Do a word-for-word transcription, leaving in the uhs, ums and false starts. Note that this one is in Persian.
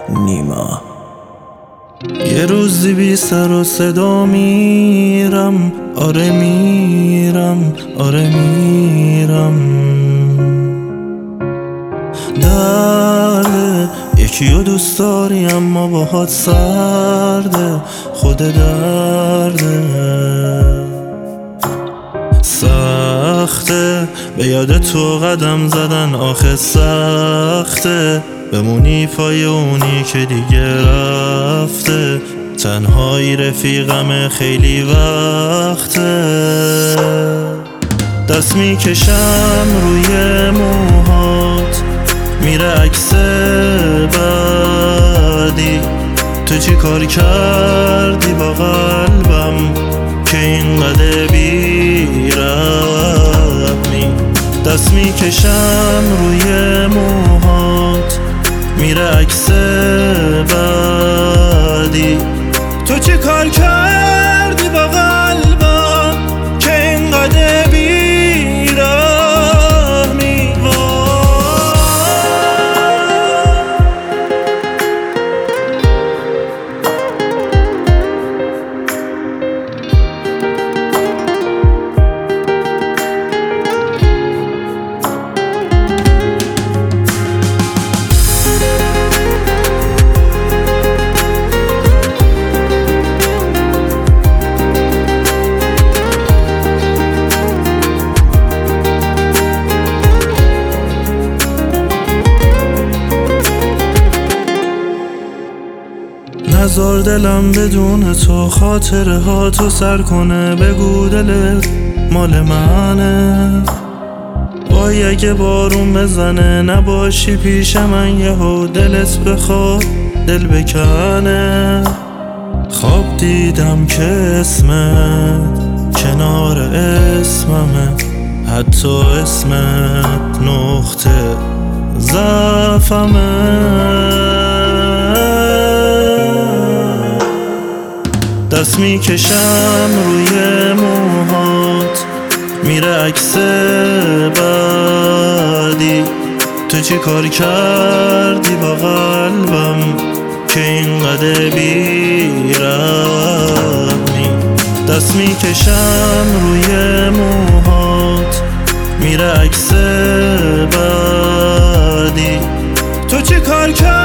نیما. یه روزی بی سر و صدا میرم، آره میرم، آره میرم. درده یکیو دوست داری اما باهات سرده، خود درده. سخته به یاد تو قدم زدن، آخه سخته بمونی پای اونی که دیگه رفته. تنهایی رفیقم خیلی وقته. دست میکشم روی موهات، میره عکس بعدی. تو چی کار کردی با قلبم که اینقدر بی‌رحمی؟ دست میکشم روی موهات، میره عکس بعدی. تو چی کار کردی با قلبم که اینقدر بی‌رحمی؟ نذار دلم بدون تو خاطره ها تو سر کنه. بگو دلت مال منه، وای اگه بارون بزنه نباشی پیش من، یهو دلت بخواد دل بکنه. خواب دیدم که اسمت کنار اسممه، حتی اسمت نقطه ضعفمه. دست میکشم روی موهات، میره عکس بعدی. تو چی کار کردی با قلبم که اینقدر بی‌رحمی؟ دست میکشم روی موهات، میره عکس بعدی. تو چی کار کردی